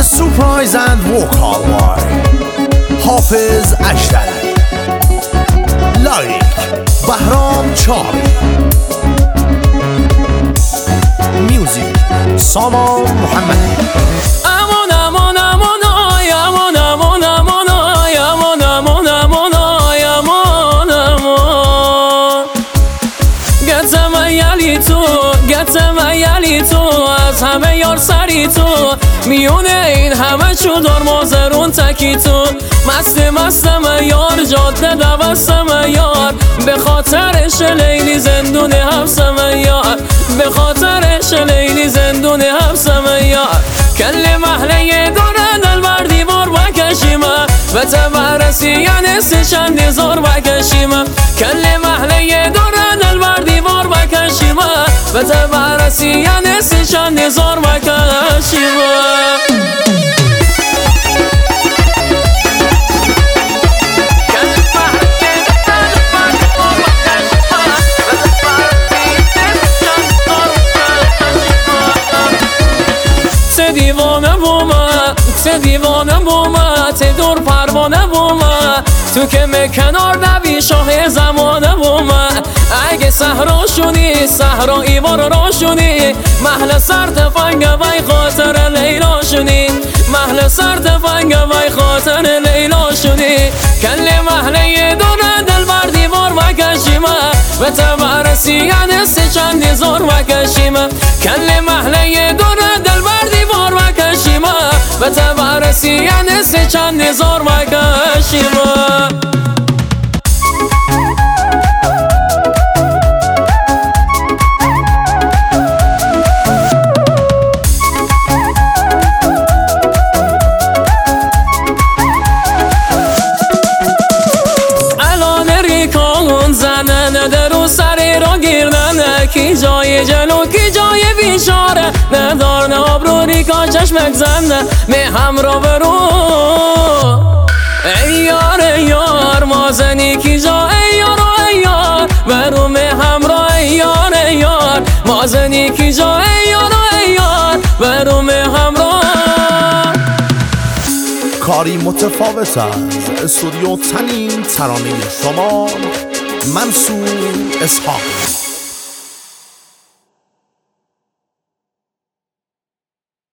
The surprise and vocal by حافظ اشتری. لایک بهرام چاری. میوزیک سامان محمدی. گتم تو از همه یار سری تو، میونه این همه چودار مازرون تکی تو. مستم یار جاده دوستم یار، به خاطرش لیلی زندون حبسم یار، به خاطرش لیلی زندون حبسم یار. کل محله دورن دل بر دیوار بکشیم و تبرسی یعنی چند هزار بکشیم. کل محله دورن دل بر دیوار بکشیم و تبرسی یعنی چند هزار بکشیم. دیوانه بومه ته دور پروانه بومه، تو که کنار نبی شاه زمانه بومه. اگه صحرا شونی صحرا ایوار را شونی، محل سر تفنگ وی خاطر لیلا شونی، محل سر تفنگ وی خاطر لیلا شونی. کل محله دونه دل بر دیوار بکشیم و تبرسی یعنی چند هزار بکشیم. کل محله دونه دل بر دیوار بکشیم و تبرسی یعنی چند هزار بکشیم. درو سری را گیردن، کی جای جلو کی جای بیچاره، ندار نه آبروری که چشمک زنده می همراه برو. ای یار مازنی کی جا ای یار برو می همراه. ای یار مازنی کی جا ای یار برو می همراه. کاری متفاوت از استودیو تنین ترانه شما منصور اسحاق.